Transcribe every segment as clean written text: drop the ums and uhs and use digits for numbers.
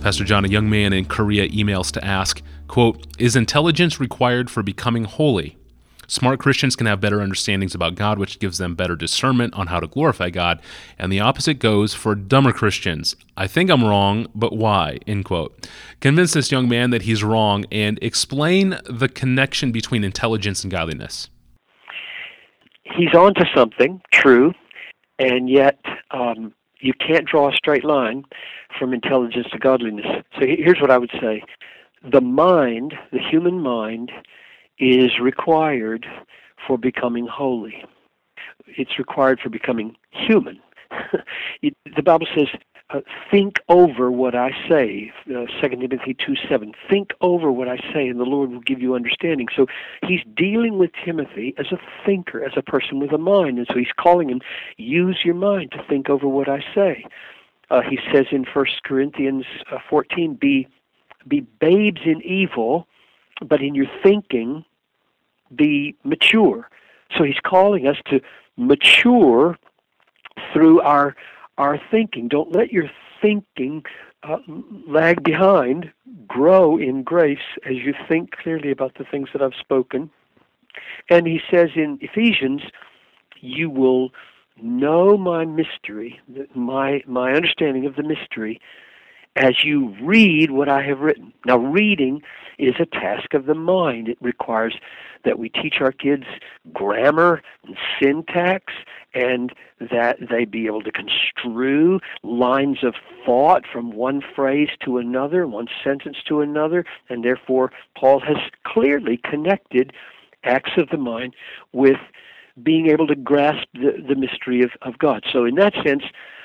Pastor John, a young man in Korea, emails to ask, quote, "Is intelligence required for becoming holy? Smart Christians can have better understandings about God, which gives them better discernment on how to glorify God, and the opposite goes for dumber Christians. I think I'm wrong, but why?" End quote. Convince this young man that he's wrong and explain the connection between intelligence and godliness. He's on to something, true, and yet you can't draw a straight line from intelligence to godliness. So here's what I would say. The mind, the human mind, is required for becoming holy. It's required for becoming human. The Bible says, think over what I say, 2 Timothy 2:7. Think over what I say, and the Lord will give you understanding. So he's dealing with Timothy as a thinker, as a person with a mind, and so he's calling him, use your mind to think over what I say. He says in 1 Corinthians 14, be babes in evil, but in your thinking, be mature. So he's calling us to mature through our thinking. Don't let your thinking lag behind. Grow in grace as you think clearly about the things that I've spoken. And he says in Ephesians, you will know my mystery, my understanding of the mystery, as you read what I have written. Now, reading is a task of the mind. It requires that we teach our kids grammar and syntax, and that they be able to construe lines of thought from one phrase to another, one sentence to another, and therefore Paul has clearly connected acts of the mind with being able to grasp the mystery of God. So in that sense,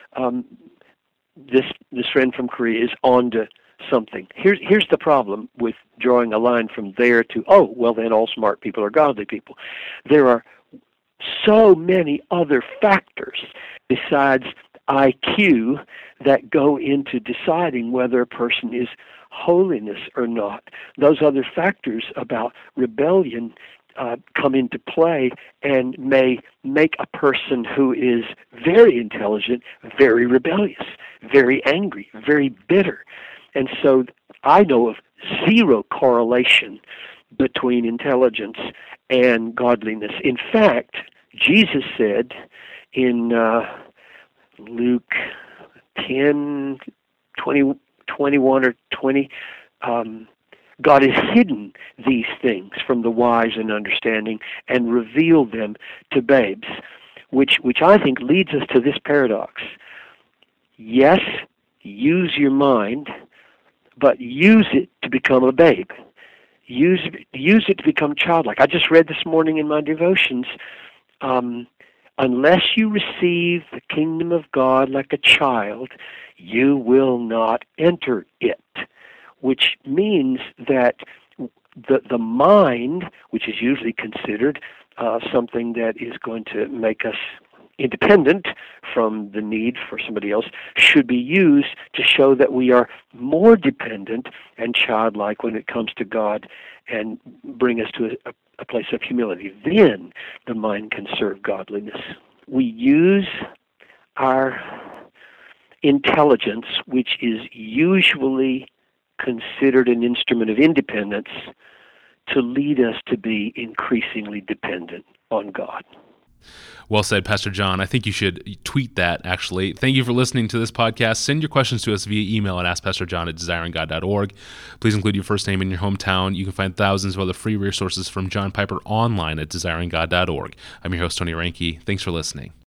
this friend from Korea is on to something. Here's the problem with drawing a line from there to, oh, well then all smart people are godly people. There are so many other factors besides IQ that go into deciding whether a person is holiness or not. Those other factors about rebellion come into play and may make a person who is very intelligent very rebellious, very angry, very bitter. And so I know of zero correlation between intelligence and godliness. In fact, Jesus said in Luke 10, 20, 21 or 20, God has hidden these things from the wise and understanding and revealed them to babes, which I think leads us to this paradox. Yes, use your mind, but use it to become a babe. Use it to become childlike. I just read this morning in my devotions, unless you receive the kingdom of God like a child, you will not enter it. Which means that the mind, which is usually considered something that is going to make us independent from the need for somebody else, should be used to show that we are more dependent and childlike when it comes to God and bring us to a place of humility. Then the mind can serve godliness. We use our intelligence, which is usually considered an instrument of independence, to lead us to be increasingly dependent on God. Well said, Pastor John. I think you should tweet that, actually. Thank you for listening to this podcast. Send your questions to us via email at askpastorjohn@desiringgod.org. Please include your first name and your hometown. You can find thousands of other free resources from John Piper online at desiringgod.org. I'm your host, Tony Reinke. Thanks for listening.